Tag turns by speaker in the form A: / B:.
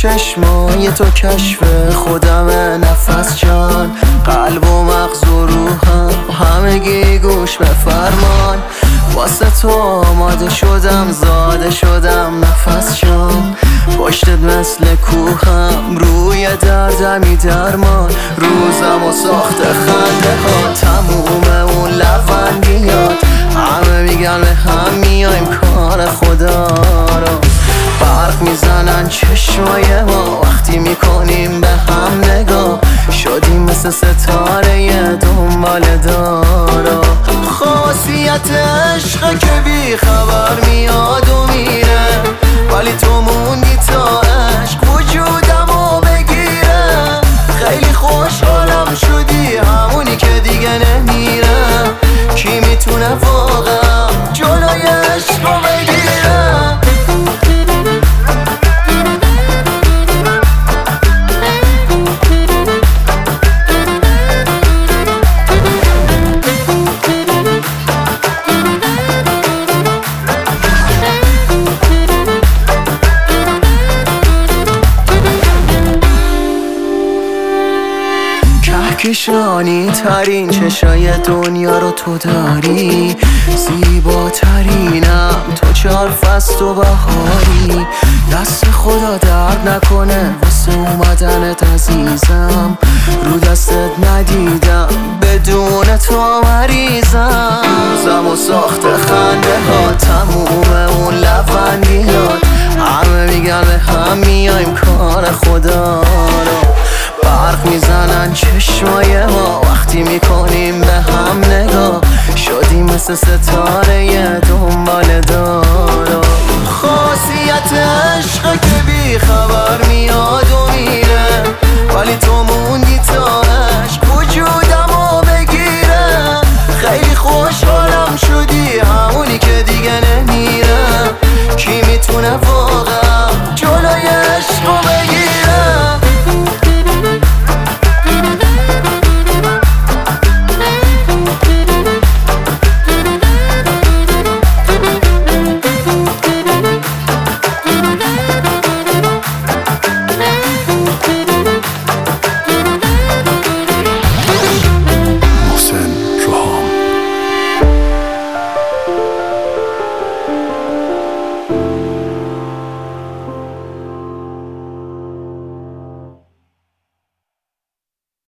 A: چشمای تو کشف خودمه نفس جان، قلب و مغز و روحم همگی گوش به فرمان. واسه تو آماده شدم زاده شدم نفس جان، پشتت مثل کوهم روی دردمی درمان. روزم و ساخت خنده ها تموم اون لبخندیات، همه میگن به هم میایم کار خدا رو. برق میزنن چشمای ما وقتی میکنیم به هم نگاه، شدیم مثل ستاره دنبال دارا. خاصیت عشقه که بی خبر میاد و میره، ولی تو موندی تا عشق وجودمو بگیره. خیلی خوشحالم شدی همونی که دیگه نمیره، کی میتونه واقعا جلوی عشقو بگیره؟ کهکشانی ترین چشای دنیا رو تو داری، زیباترینم تو چار فصل و بهاری. دست خدا درد نکنه واسه اومدنت عزیزم، رو دستت ندیدم بدون تو مریضم. روزم و ساخت خنده ها تموم اون لبخندیات، همه میگن به هم میایم کار خدا رو. برق میزنن چشمای ما وقتی میکنیم به هم نگاه، شدیم مثل ستاره